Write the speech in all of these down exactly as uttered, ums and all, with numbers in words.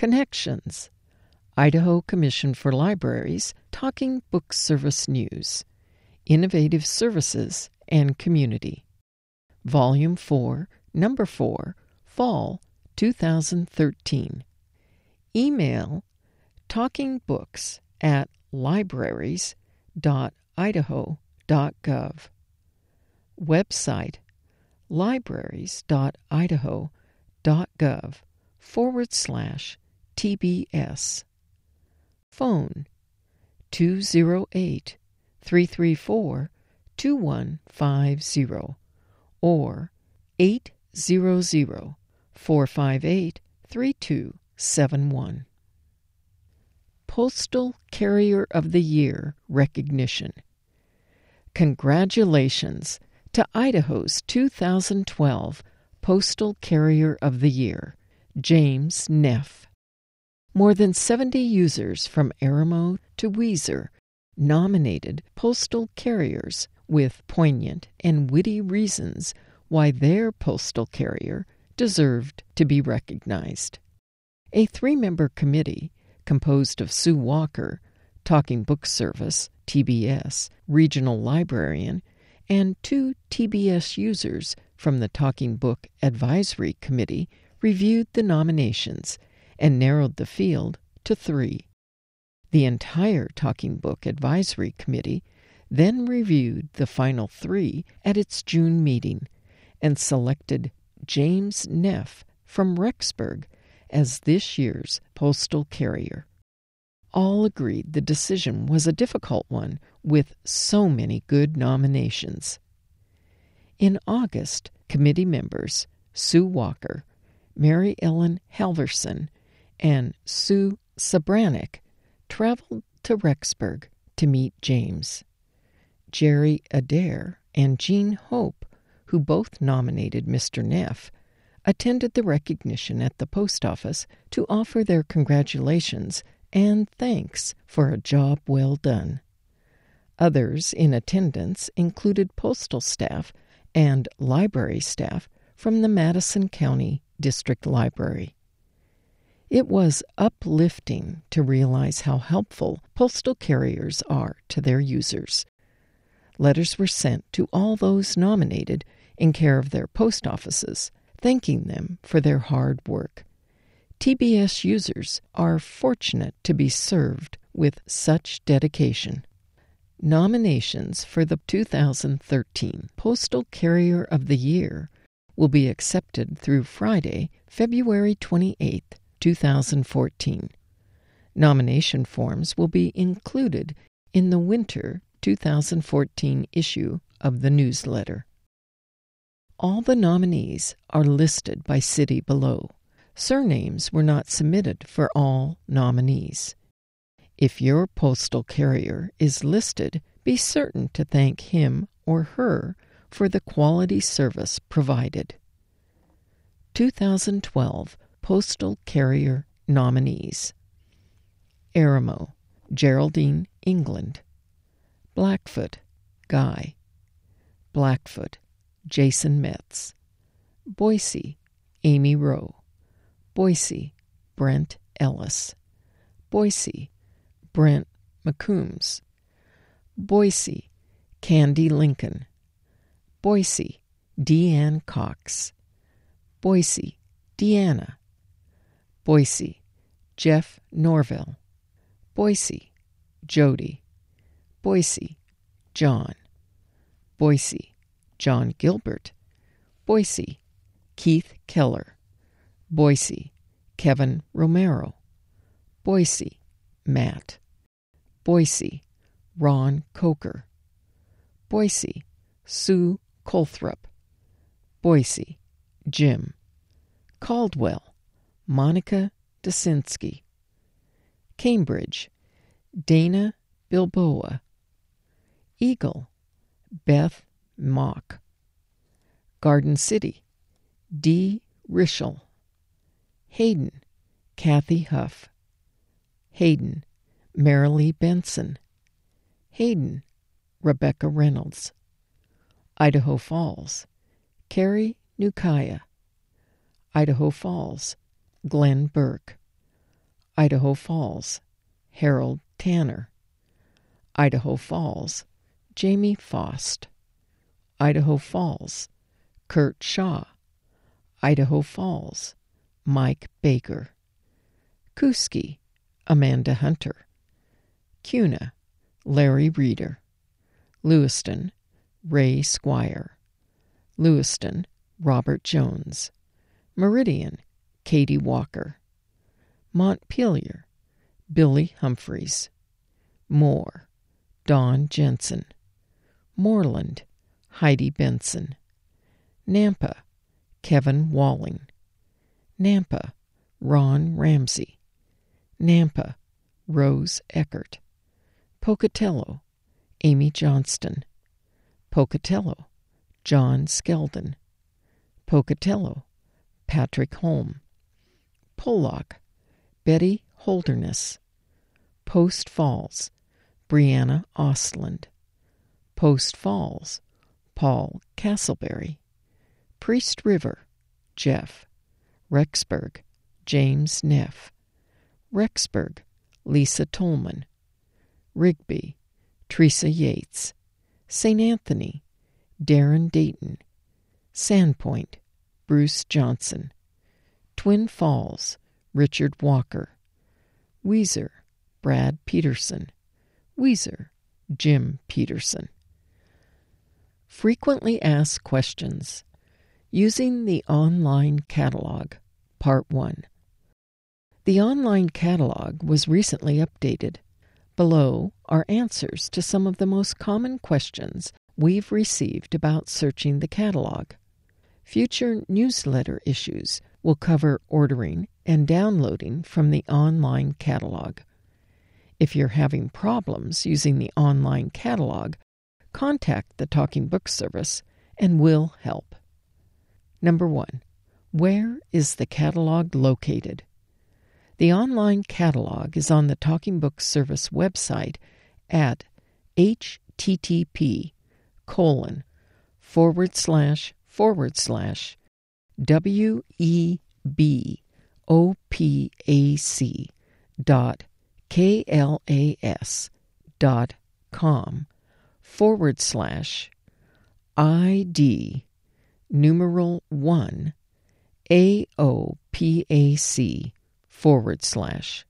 Connections, Idaho Commission for Libraries, Talking Book Service News, Innovative Services and Community. Volume four, Number four, Fall two thousand thirteen. Email talkingbooks at libraries dot idaho dot gov. Website libraries dot idaho dot gov forward slash TBS. Phone two oh eight, three three four, two one five zero or eight hundred, four five eight, three two seven one. Postal Carrier of the Year recognition. Congratulations to Idaho's two thousand twelve Postal Carrier of the Year, James Neff. More than seventy users from Aramo to Weiser nominated postal carriers with poignant and witty reasons why their postal carrier deserved to be recognized. A three-member committee composed of Sue Walker, Talking Book Service, T B S, regional librarian, and two T B S users from the Talking Book Advisory Committee reviewed the nominations and narrowed the field to three. The entire Talking Book Advisory Committee then reviewed the final three at its June meeting and selected James Neff from Rexburg as this year's postal carrier. All agreed the decision was a difficult one with so many good nominations. In August, committee members Sue Walker, Mary Ellen Halverson, and Sue Sabranek traveled to Rexburg to meet James. Jerry Adair and Jean Hope, who both nominated Mister Neff, attended the recognition at the post office to offer their congratulations and thanks for a job well done. Others in attendance included postal staff and library staff from the Madison County District Library. It was uplifting to realize how helpful postal carriers are to their users. Letters were sent to all those nominated in care of their post offices, thanking them for their hard work. T B S users are fortunate to be served with such dedication. Nominations for the two thousand thirteen Postal Carrier of the Year will be accepted through Friday, February twenty-eighth, two thousand fourteen. Nomination forms will be included in the winter two thousand fourteen issue of the newsletter. All the nominees are listed by city below. Surnames were not submitted for all nominees. If your postal carrier is listed, be certain to thank him or her for the quality service provided. two thousand twelve Postal Carrier Nominees: Aramo, Geraldine England. Blackfoot, Guy. Blackfoot, Jason Metz. Boise, Amy Rowe. Boise, Brent Ellis. Boise, Brent McCombs. Boise, Candy Lincoln. Boise, Deanne Cox. Boise, Deanna. Boise, Jeff Norville. Boise, Jody. Boise, John. Boise, John Gilbert. Boise, Keith Keller. Boise, Kevin Romero. Boise, Matt. Boise, Ron Coker. Boise, Sue Colthrop. Boise, Jim. Caldwell, Monica Dasinski. Cambridge, Dana Bilboa. Eagle, Beth Mock. Garden City, D. Rischel. Hayden, Kathy Huff. Hayden, Marilee Benson. Hayden, Rebecca Reynolds. Idaho Falls, Carrie Nukaya. Idaho Falls, Glenn Burke. Idaho Falls, Harold Tanner. Idaho Falls, Jamie Fost. Idaho Falls, Kurt Shaw. Idaho Falls, Mike Baker. Kuski, Amanda Hunter. Kuna, Larry Reeder. Lewiston, Ray Squire. Lewiston, Robert Jones. Meridian, Katie Walker. Montpelier, Billy Humphreys. Moore, Don Jensen. Moreland, Heidi Benson. Nampa, Kevin Walling. Nampa, Ron Ramsey. Nampa, Rose Eckert. Pocatello, Amy Johnston. Pocatello, John Skeldon. Pocatello, Patrick Holm. Pollock, Betty Holderness. Post Falls, Brianna Ostland. Post Falls, Paul Castleberry. Priest River, Jeff. Rexburg, James Neff. Rexburg, Lisa Tolman. Rigby, Teresa Yates. Saint Anthony, Darren Dayton. Sandpoint, Bruce Johnson. Twin Falls, Richard Walker. Weiser, Brad Peterson. Weiser, Jim Peterson. Frequently asked questions. Using the online catalog, Part one. The online catalog was recently updated. Below are answers to some of the most common questions we've received about searching the catalog. Future newsletter issues will cover ordering and downloading from the online catalog. If you're having problems using the online catalog, contact the Talking Book Service and we'll help. Number one, where is the catalog located? The online catalog is on the Talking Book Service website at http colon forward slash forward slash webac dot klas dot com forward slash id numeral one aopac forward slash.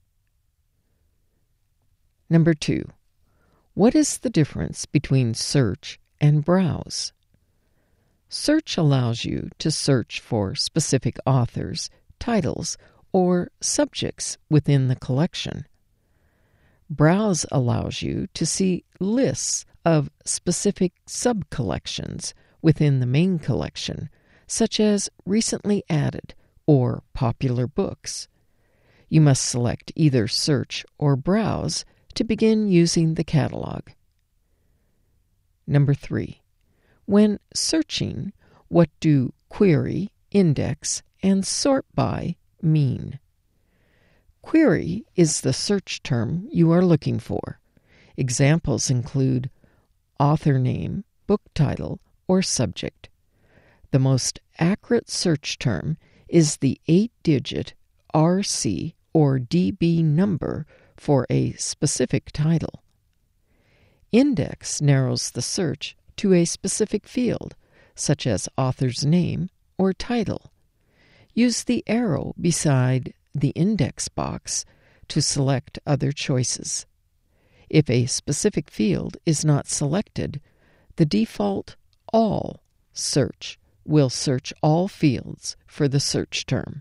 Number two, what is the difference between search and browse? Search allows you to search for specific authors, titles, or subjects within the collection. Browse allows you to see lists of specific sub-collections within the main collection, such as recently added or popular books. You must select either search or browse to begin using the catalog. Number three, when searching, what do query, index, and sort by mean? Query is the search term you are looking for. Examples include author name, book title, or subject. The most accurate search term is the eight-digit R C or D B number for a specific title. Index narrows the search to a specific field, such as author's name or title. Use the arrow beside the index box to select other choices. If a specific field is not selected, the default All search will search all fields for the search term.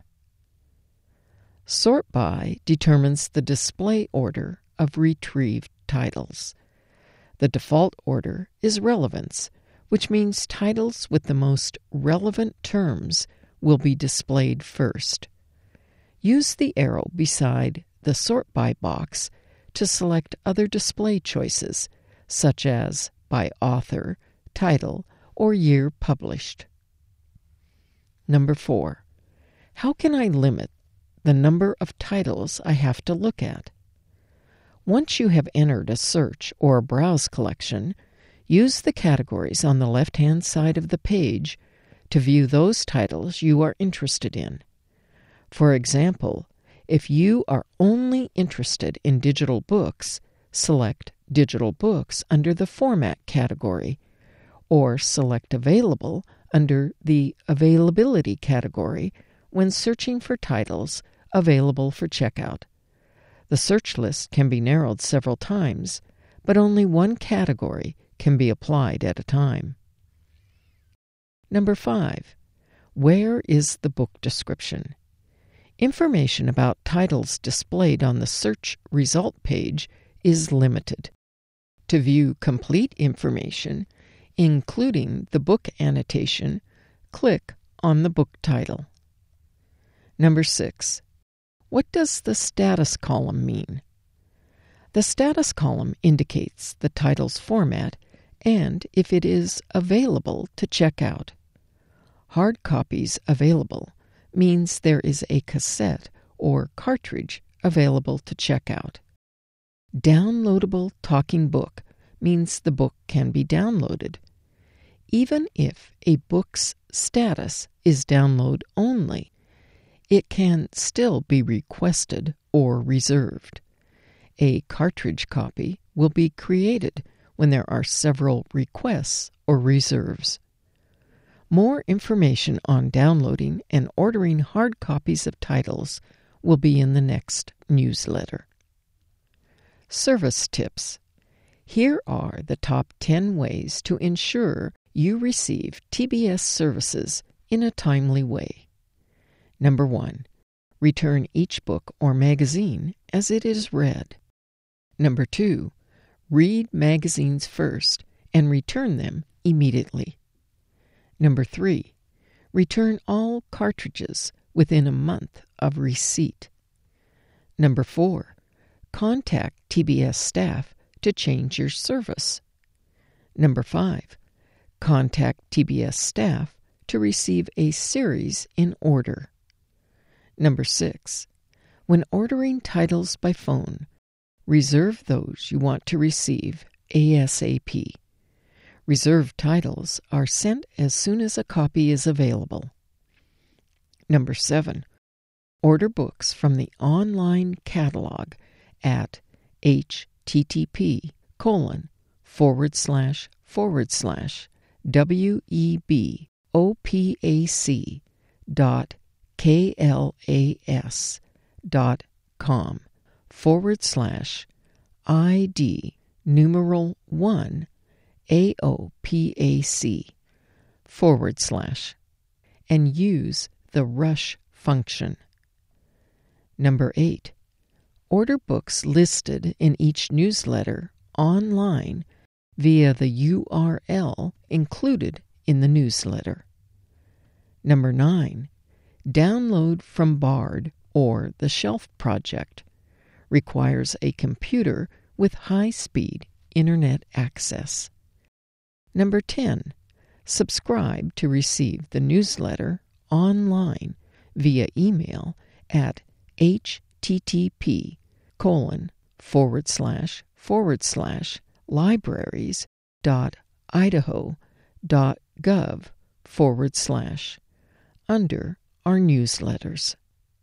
Sort by determines the display order of retrieved titles. The default order is relevance, which means titles with the most relevant terms will be displayed first. Use the arrow beside the sort by box to select other display choices, such as by author, title, or year published. Number four, how can I limit the number of titles I have to look at? Once you have entered a search or a browse collection, use the categories on the left-hand side of the page to view those titles you are interested in. For example, If you are only interested in digital books, select Digital Books under the Format category, or select Available under the Availability category when searching for titles available for checkout. The search list can be narrowed several times, but only one category can be applied at a time. Number five. Where is the book description? Information about titles displayed on the search result page is limited. To view complete information, including the book annotation, click on the book title. Number six. What does the status column mean? The status column indicates the title's format and if it is available to check out. Hard copies available means there is a cassette or cartridge available to check out. Downloadable talking book means the book can be downloaded. Even if a book's status is download only, it can still be requested or reserved. A cartridge copy will be created when there are several requests or reserves. More information on downloading and ordering hard copies of titles will be in the next newsletter. Service tips. Here are the top ten ways to ensure you receive T B S services in a timely way. Number one. Return each book or magazine as it is read. Number two. Read magazines first and return them immediately. Number three. Return all cartridges within a month of receipt. Number four. Contact T B S staff to change your service. Number five. Contact T B S staff to receive a series in order. Number six. When ordering titles by phone, reserve those you want to receive ASAP. Reserved titles are sent as soon as a copy is available. Number seven. Order books from the online catalog at http colon forward slash forward slash webopac dot klas dot com forward slash id numeral one AOPAC forward slash and use the rush function. Number eight. Order books listed in each newsletter online via the U R L included in the newsletter. Number nine. Download from Bard or the Shelf Project. Requires a computer with high-speed internet access. Number ten. Subscribe to receive the newsletter online via email at http colon forward slash forward slash libraries dot idaho dot gov forward slash under our newsletters.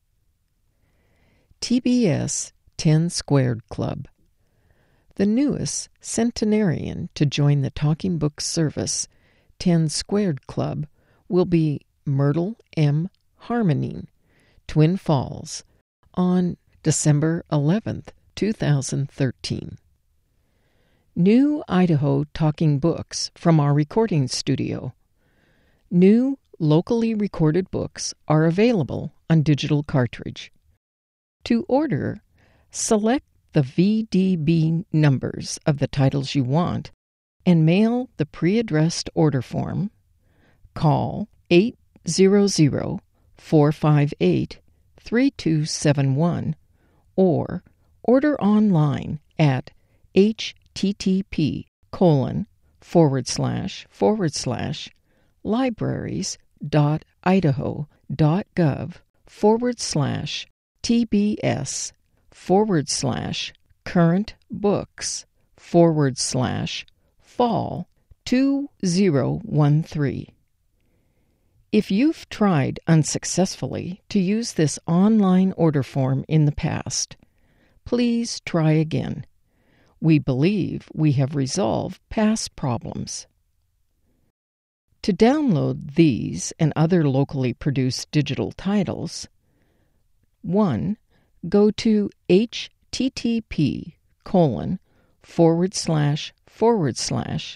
T B S ten Squared Club. The newest centenarian to join the Talking Book service, ten Squared Club, will be Myrtle M. Harmoning, Twin Falls, on December eleventh, two thousand thirteen. New Idaho Talking Books from our recording studio. New locally recorded books are available on digital cartridge. To order, select the V D B numbers of the titles you want and mail the pre-addressed order form. Call eight hundred, four five eight, three two seven one or order online at http colon forward slash forward slash libraries dot idaho dot gov forward slash tbs forward slash current books forward slash fall two zero one three. If you've tried unsuccessfully to use this online order form in the past, please try again. We believe we have resolved past problems. To download these and other locally produced digital titles, one. Go to http colon forward slash forward slash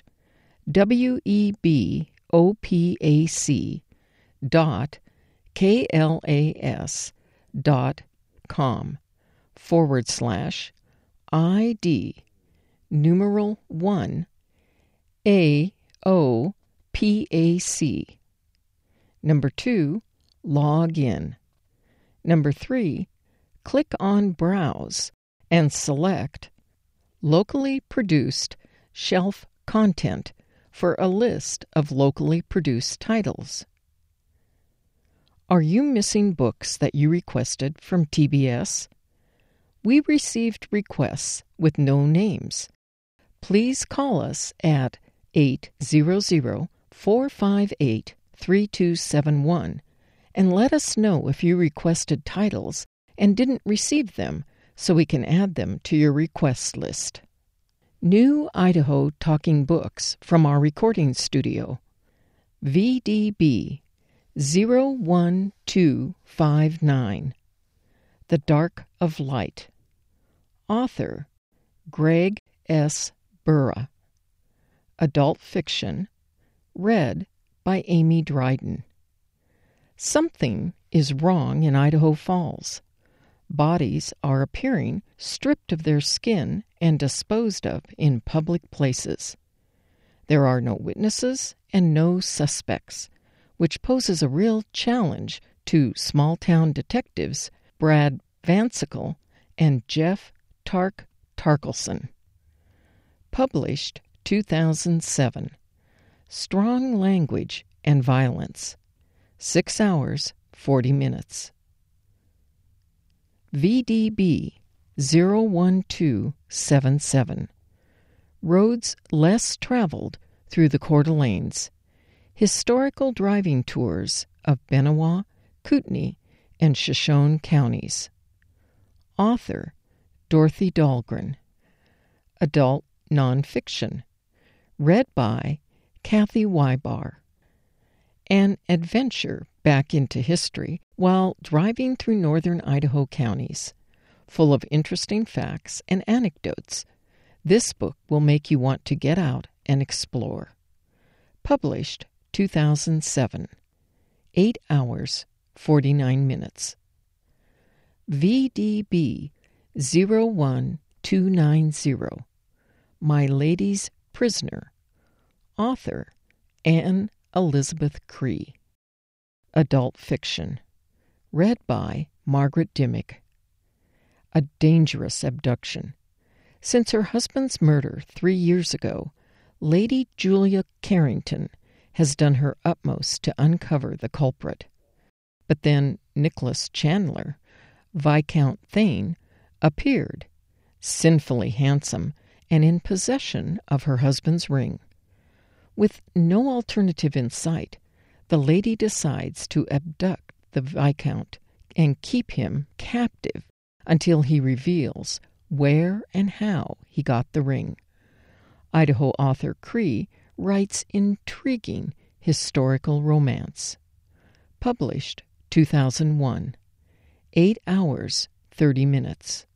webac dot klas dot com forward slash id numeral one A O P A C. Number two, log in. Number three, click on Browse and select Locally Produced Shelf Content for a list of locally produced titles. Are you missing books that you requested from T B S? We received requests with no names. Please call us at eight hundred, four five eight, three two seven one and let us know if you requested titles and didn't receive them so we can add them to your request list. New Idaho Talking Books from our recording studio. V D B zero one two five nine. The Dark of Light. Author Greg S. Burra. Adult fiction. Read by Amy Dryden. Something is wrong in Idaho Falls. Bodies are appearing stripped of their skin and disposed of in public places. There are no witnesses and no suspects, which poses a real challenge to small-town detectives Brad Vansickle and Jeff Tark Tarkelson. Published two thousand seven. Strong language and violence. Six hours, forty minutes. V D B zero one two seven seven. Roads less traveled through the Coeur d'Alenes. Historical driving tours of Benewah, Kootenai, and Shoshone counties. Author Dorothy Dahlgren. Adult nonfiction. Read by Kathy Wybar. An adventure back into history while driving through northern Idaho counties, full of interesting facts and anecdotes. This book will make you want to get out and explore. Published two thousand seven. Eight hours, forty-nine minutes. V D B zero one two nine zero. My Lady's Prisoner. Author Anne Elizabeth Cree. Adult fiction. Read by Margaret Dimmick. A dangerous abduction. Since her husband's murder three years ago, Lady Julia Carrington has done her utmost to uncover the culprit. But then Nicholas Chandler, Viscount Thane, appeared, sinfully handsome and in possession of her husband's ring. With no alternative in sight, the lady decides to abduct the Viscount and keep him captive until he reveals where and how he got the ring. Idaho author Cree writes intriguing historical romance. Published two thousand one. Eight hours, thirty minutes.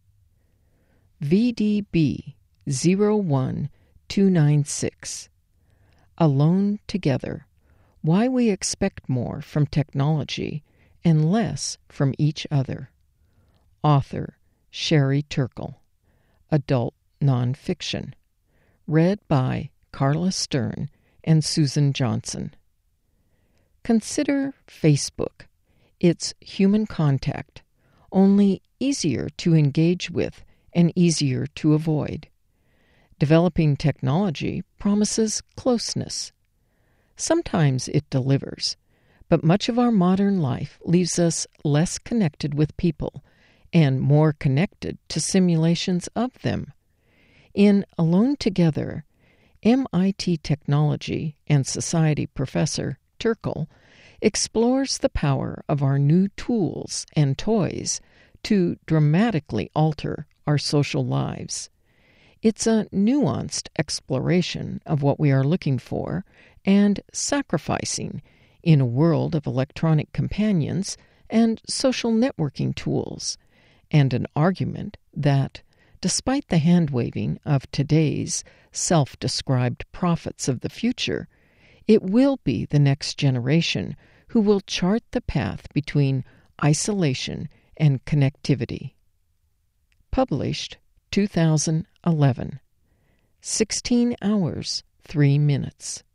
V D B zero one two nine six. Alone Together. Why we expect more from technology and less from each other. Author Sherry Turkle. Adult nonfiction. Read by Carla Stern and Susan Johnson. Consider Facebook. It's human contact, only easier to engage with and easier to avoid. Developing technology promises closeness. Sometimes it delivers, but much of our modern life leaves us less connected with people and more connected to simulations of them. In Alone Together, M I T technology and society professor Turkle explores the power of our new tools and toys to dramatically alter our social lives. It's a nuanced exploration of what we are looking for and sacrificing in a world of electronic companions and social networking tools, and an argument that, despite the hand-waving of today's self-described prophets of the future, it will be the next generation who will chart the path between isolation and connectivity. Published two thousand eleven. sixteen hours, three minutes.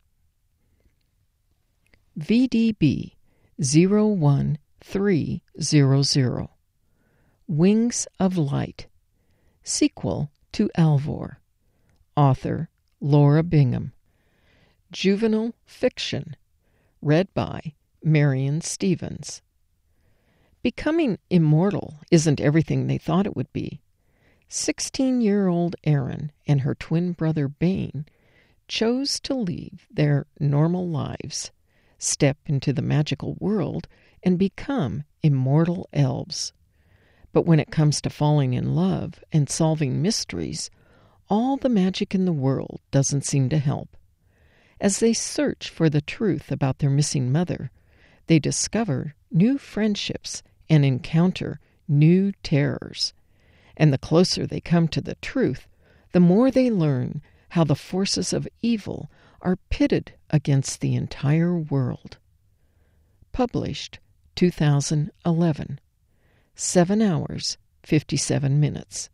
V D B zero one three zero zero. Wings of Light. Sequel to Alvor. Author Laura Bingham. Juvenile fiction. Read by Marion Stevens. Becoming immortal isn't everything they thought it would be. Sixteen-year-old Erin and her twin brother Bane chose to leave their normal lives, step into the magical world, and become immortal elves. But when it comes to falling in love and solving mysteries, all the magic in the world doesn't seem to help. As they search for the truth about their missing mother, they discover new friendships and encounter new terrors. And the closer they come to the truth, the more they learn how the forces of evil are pitted against the entire world. Published two thousand eleven. seven hours, fifty-seven minutes.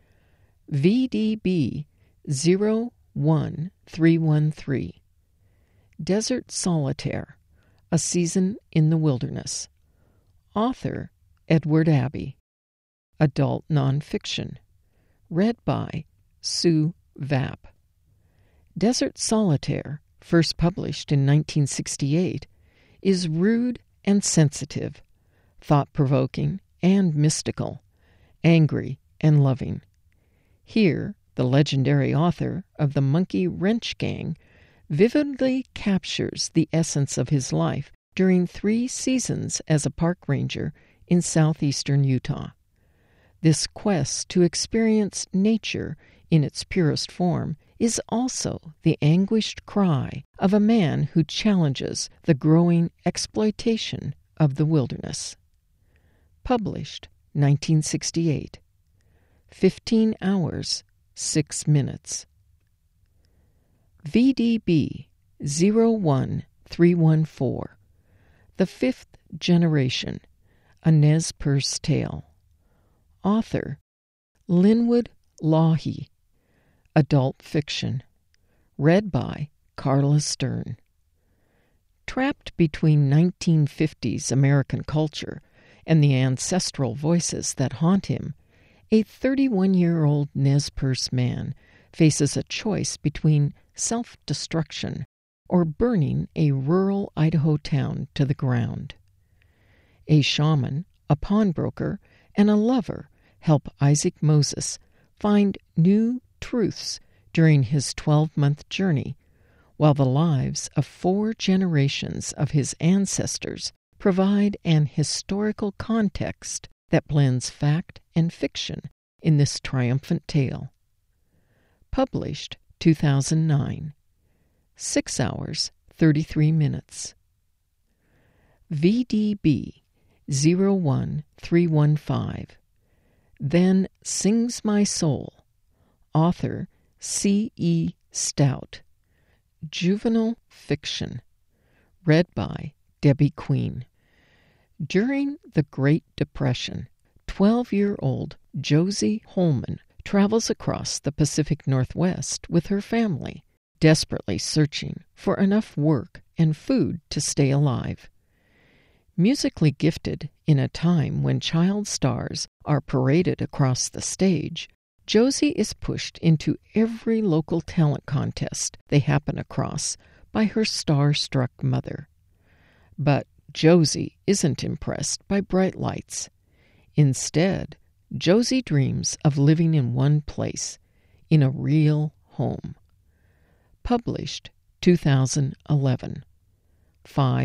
V D B zero one three one three. Desert Solitaire, A Season in the Wilderness. Author Edward Abbey. Adult nonfiction. Read by Sue Vapp. Desert Solitaire, first published in nineteen sixty-eight, is rude and sensitive, thought-provoking and mystical, angry and loving. Here, the legendary author of the Monkey Wrench Gang vividly captures the essence of his life during three seasons as a park ranger in southeastern Utah. This quest to experience nature in its purest form is also the anguished cry of a man who challenges the growing exploitation of the wilderness. Published nineteen sixty-eight. fifteen hours, six minutes. V D B zero one three one four. The Fifth Generation, A Nez Perce Tale. Author Linwood Lawhee. Adult fiction. Read by Carla Stern. Trapped between nineteen fifties American culture and the ancestral voices that haunt him, a thirty-one-year-old Nez Perce man faces a choice between self-destruction or burning a rural Idaho town to the ground. A shaman, a pawnbroker, and a lover help Isaac Moses find new truths during his twelve-month journey, while the lives of four generations of his ancestors provide an historical context that blends fact and fiction in this triumphant tale. Published two thousand nine. six hours, thirty-three minutes. V D B zero one three one five. Then Sings My Soul. Author C E Stout. Juvenile fiction. Read by Debbie Queen. During the Great Depression, twelve-year-old Josie Holman travels across the Pacific Northwest with her family, desperately searching for enough work and food to stay alive. Musically gifted in a time when child stars are paraded across the stage, Josie is pushed into every local talent contest they happen across by her star-struck mother. But Josie isn't impressed by bright lights. Instead, Josie dreams of living in one place, in a real home. Published two thousand eleven. Five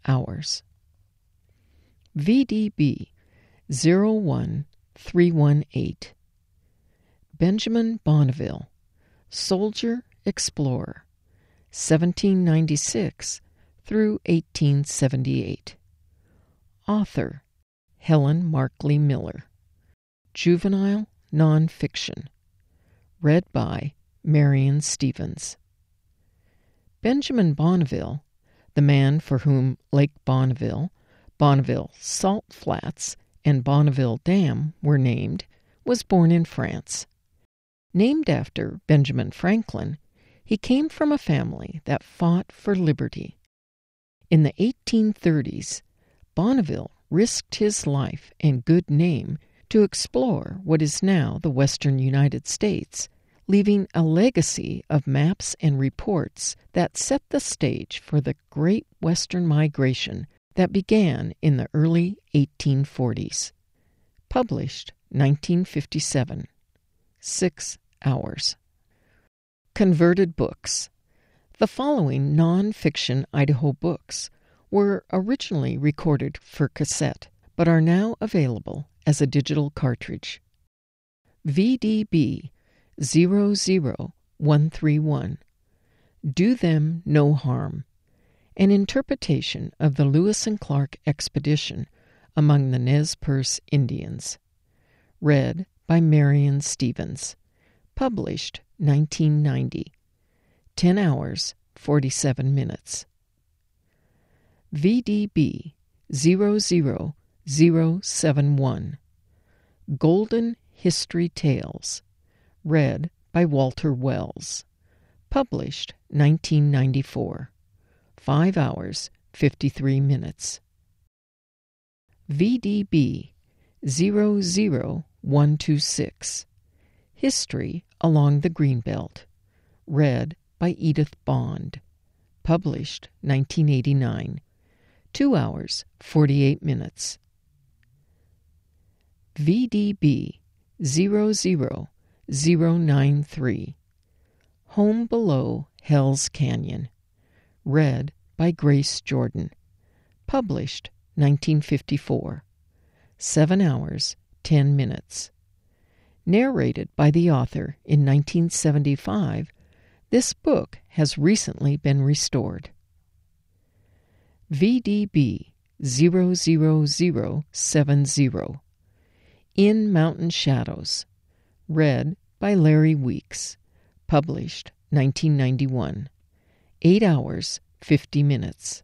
hours. V D B zero one three one eight. Benjamin Bonneville, soldier explorer, seventeen ninety-six through eighteen seventy-eight. Author Helen Markley Miller. Juvenile nonfiction. Read by Marion Stevens. Benjamin Bonneville, the man for whom Lake Bonneville, Bonneville Salt Flats, and Bonneville Dam were named, was born in France. Named after Benjamin Franklin, he came from a family that fought for liberty. In the eighteen thirties, Bonneville risked his life and good name to explore what is now the western United States, leaving a legacy of maps and reports that set the stage for the Great Western Migration that began in the early eighteen forties. Published nineteen fifty-seven. Six hours. Converted books. The following non-fiction Idaho books were originally recorded for cassette, but are now available as a digital cartridge. V D B zero zero one three one. Do Them No Harm. An interpretation of the Lewis and Clark expedition among the Nez Perce Indians. Read by Marion Stevens. Published nineteen ninety. ten hours, forty-seven minutes. V D B zero zero zero seven one. Golden History Tales. Read by Walter Wells. Published nineteen ninety-four. five hours, fifty-three minutes. V D B zero zero one two six. History Along the Greenbelt. Read by Edith Bond. Published nineteen eighty-nine. two hours, forty-eight minutes. V D B zero zero zero nine three. Home Below Hell's Canyon. Read by Grace Jordan. Published nineteen fifty-four. seven hours, ten minutes. Narrated by the author in nineteen seventy-five, this book has recently been restored. V D B zero zero zero seven zero. In Mountain Shadows. Read by Larry Weeks. Published nineteen ninety-one. eight hours, fifty minutes.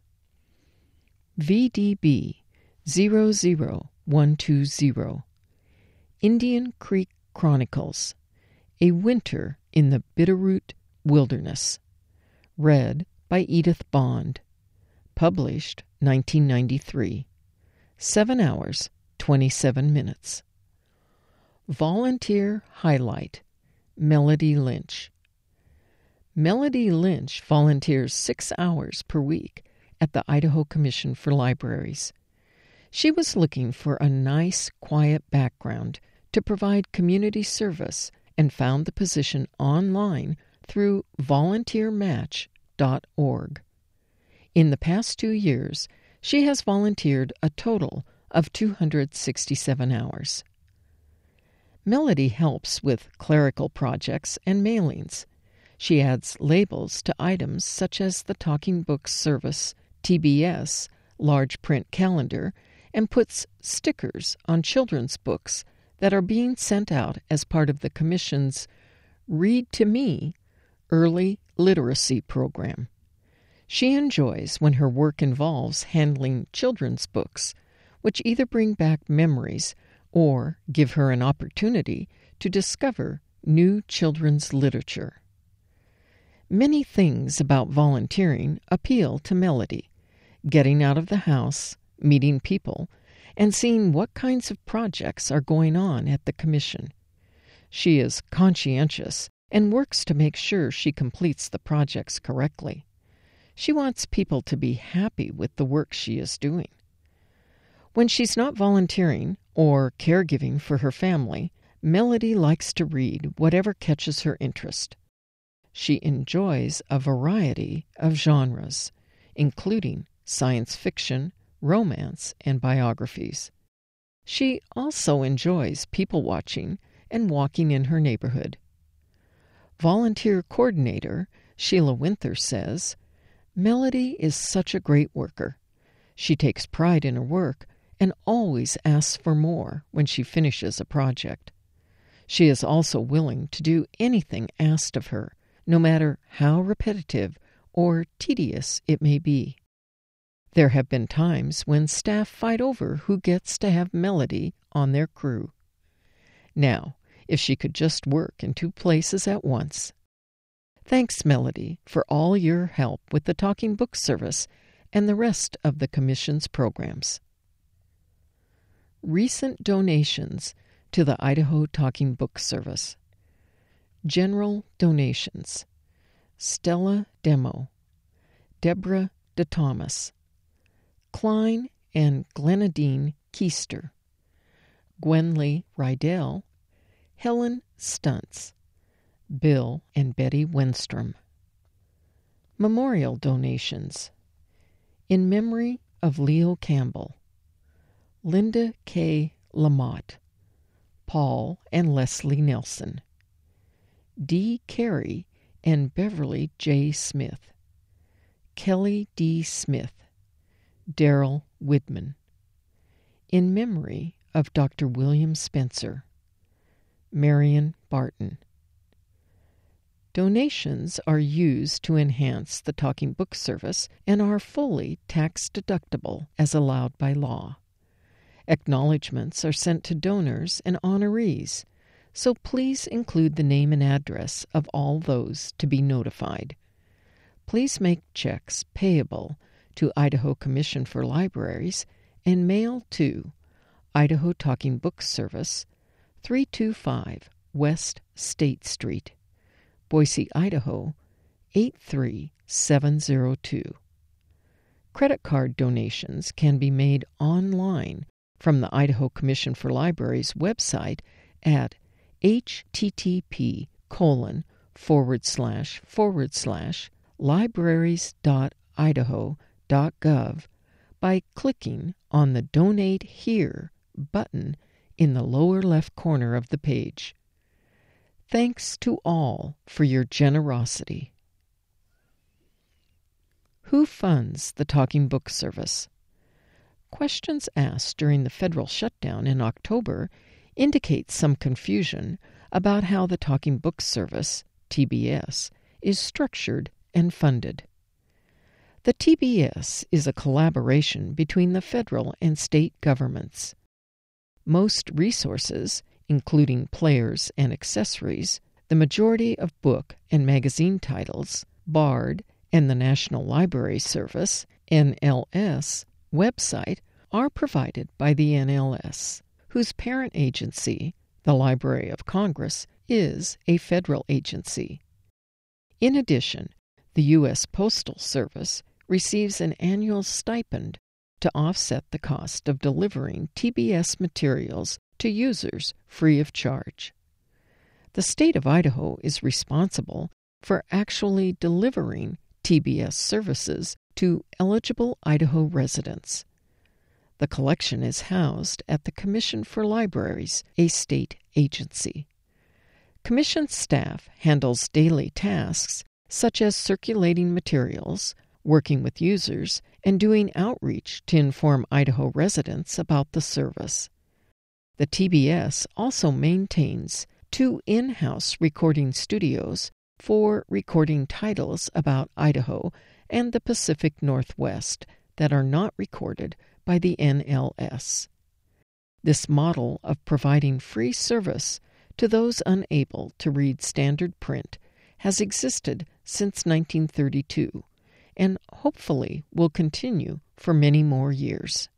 V D B zero zero one two zero. Indian Creek Chronicles. A Winter in the Bitterroot Wilderness. Read by Edith Bond. Published nineteen ninety-three. seven hours, twenty-seven minutes. Volunteer Highlight. Melody Lynch. Melody Lynch volunteers six hours per week at the Idaho Commission for Libraries. She was looking for a nice, quiet background to provide community service and found the position online through volunteer match dot org. In the past two years, she has volunteered a total of two hundred sixty-seven hours. Melody helps with clerical projects and mailings. She adds labels to items such as the Talking Books Service, T B S, large print calendar, and puts stickers on children's books that are being sent out as part of the Commission's Read to Me early literacy program. She enjoys when her work involves handling children's books, which either bring back memories or give her an opportunity to discover new children's literature. Many things about volunteering appeal to Melody: getting out of the house, meeting people, and seeing what kinds of projects are going on at the Commission. She is conscientious and works to make sure she completes the projects correctly. She wants people to be happy with the work she is doing. When she's not volunteering or caregiving for her family, Melody likes to read whatever catches her interest. She enjoys a variety of genres, including science fiction, romance, and biographies. She also enjoys people watching and walking in her neighborhood. Volunteer coordinator Sheila Winther says, "Melody is such a great worker. She takes pride in her work and always asks for more when she finishes a project. She is also willing to do anything asked of her, no matter how repetitive or tedious it may be. There have been times when staff fight over who gets to have Melody on their crew. Now, if she could just work in two places at once. Thanks, Melody, for all your help with the Talking Book Service and the rest of the Commission's programs." Recent donations to the Idaho Talking Book Service. General donations: Stella Demo, Deborah DeThomas, Klein and Glenadine Keister, Gwenly Rydell, Helen Stuntz, Bill and Betty Wenstrom. Memorial donations: in memory of Leo Campbell, Linda K. Lamotte, Paul and Leslie Nelson, D. Carey and Beverly J. Smith, Kelly D. Smith, Darrell Widman. In memory of Doctor William Spencer, Marion Barton. Donations are used to enhance the Talking Book Service and are fully tax-deductible as allowed by law. Acknowledgments are sent to donors and honorees, so please include the name and address of all those to be notified. Please make checks payable to Idaho Commission for Libraries and mail to Idaho Talking Book Service, three two five West State Street, Boise, Idaho, eight three seven zero two. Credit card donations can be made online from the Idaho Commission for Libraries website at http colon forward slash forward slash libraries.idaho.gov by clicking on the Donate Here button in the lower left corner of the page. Thanks to all for your generosity. Who funds the Talking Book Service? Questions asked during the federal shutdown in October indicate some confusion about how the Talking Book Service, T B S, is structured and funded. The T B S is a collaboration between the federal and state governments. Most resources, including players and accessories, the majority of book and magazine titles, BARD, and the National Library Service, N L S, website are provided by the N L S, whose parent agency, the Library of Congress, is a federal agency. In addition, the U S Postal Service receives an annual stipend to offset the cost of delivering T B S materials to users free of charge. The state of Idaho is responsible for actually delivering T B S services to eligible Idaho residents. The collection is housed at the Commission for Libraries, a state agency. Commission staff handles daily tasks such as circulating materials, working with users, and doing outreach to inform Idaho residents about the service. The T B S also maintains two in-house recording studios for recording titles about Idaho and the Pacific Northwest that are not recorded by the N L S. This model of providing free service to those unable to read standard print has existed since nineteen thirty-two and hopefully will continue for many more years.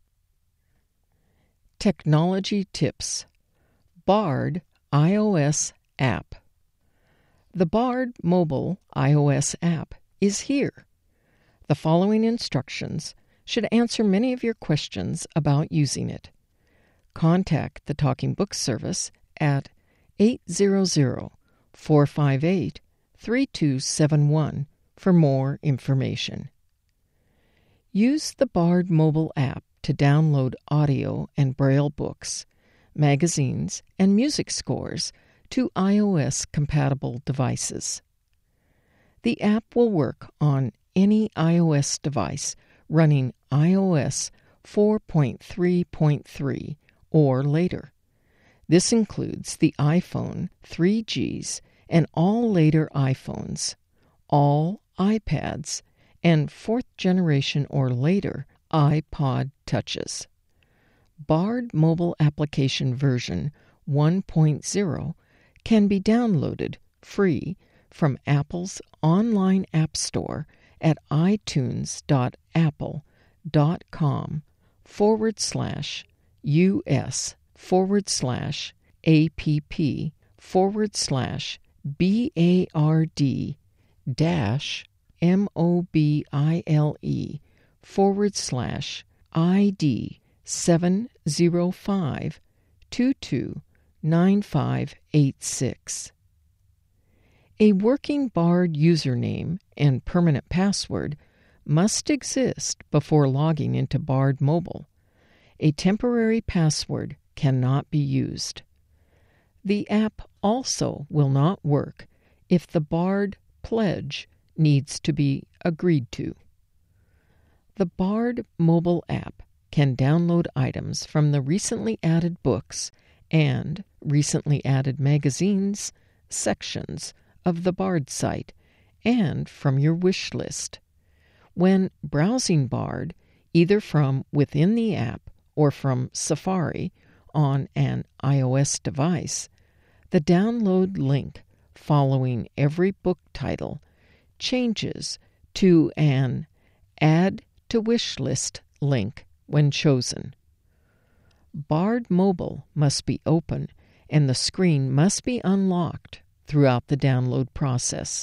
Technology tips. BARD iOS app. The BARD mobile iOS app is here. The following instructions should answer many of your questions about using it. Contact the Talking Book Service at eight hundred, four five eight, three two seven one for more information. Use the Bard mobile app to download audio and Braille books, magazines, and music scores to iOS-compatible devices. The app will work on any iOS device running i O S four point three point three or later. This includes the iPhone three Gs and all later iPhones, all iPads, and fourth generation or later iPod Touches. Bard Mobile Application version one point oh can be downloaded free from Apple's online app store at itunes.apple.com forward slash us forward slash app forward slash bard dash mobile forward slash id seven zero five two two nine five eight six. A working Bard username and permanent password must exist before logging into Bard Mobile. A temporary password cannot be used. The app also will not work if the Bard pledge needs to be agreed to. The Bard mobile app can download items from the recently added books and recently added magazines sections of the Bard site and from your wish list. When browsing Bard, either from within the app or from Safari on an iOS device, the download link following every book title changes to an Add to Wish List link when chosen. Bard Mobile must be open and the screen must be unlocked throughout the download process.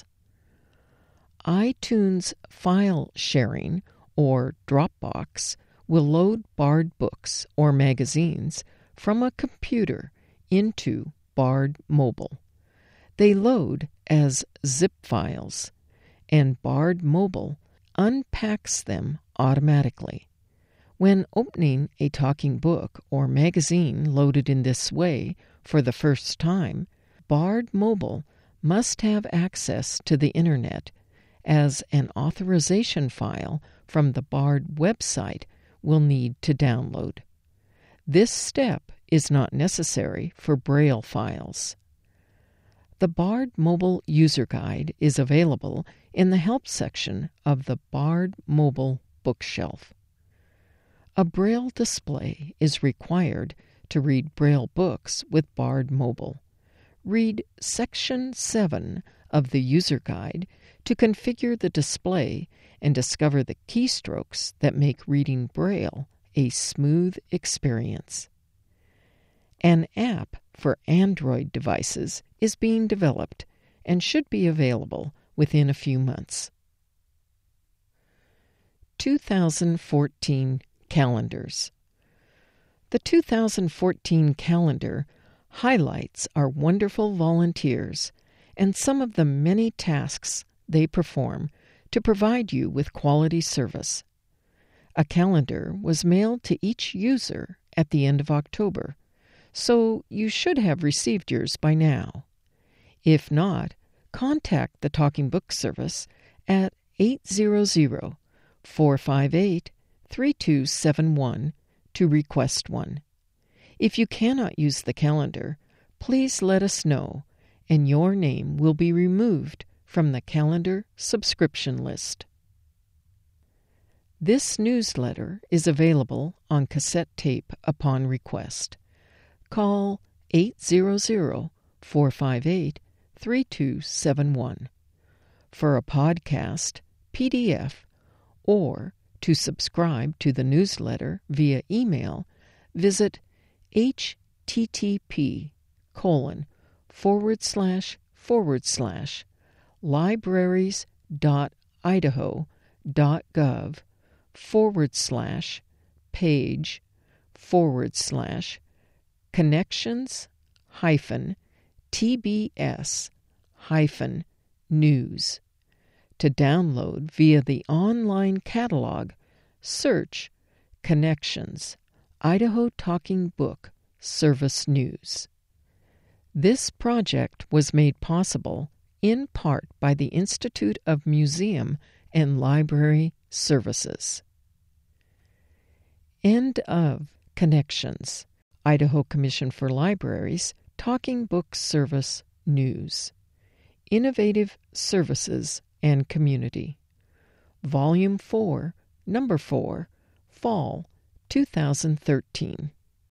iTunes File Sharing or Dropbox will load Bard books or magazines from a computer into Bard Mobile. They load as zip files, and Bard Mobile unpacks them automatically. When opening a talking book or magazine loaded in this way for the first time, Bard Mobile must have access to the Internet, as an authorization file from the Bard website will need to download. This step is not necessary for Braille files. The Bard Mobile User Guide is available in the Help section of the Bard Mobile bookshelf. A Braille display is required to read Braille books with Bard Mobile. Read Section seven of the User Guide to configure the display and discover the keystrokes that make reading Braille a smooth experience. An app for Android devices is being developed and should be available within a few months. two thousand fourteen Calendars. The two thousand fourteen calendar highlights our wonderful volunteers and some of the many tasks they perform to provide you with quality service. A calendar was mailed to each user at the end of October, so you should have received yours by now. If not, contact the Talking Book Service at eight hundred, four five eight, three two seven one to request one. If you cannot use the calendar, please let us know, and your name will be removed from the calendar subscription list. This newsletter is available on cassette tape upon request. Call eight hundred, four five eight, three two seven one. For a podcast, P D F, or to subscribe to the newsletter via email, visit http colon forward slash forward slash libraries.idaho.gov forward slash page forward slash connections hyphen tbs hyphen news to download via the online catalog Search Connections, Idaho Talking Book Service News. This project was made possible in part by the Institute of Museum and Library Services. End of Connections, Idaho Commission for Libraries, Talking Book Service News. Innovative Services and Community. Volume four, Number four, Fall two thousand thirteen.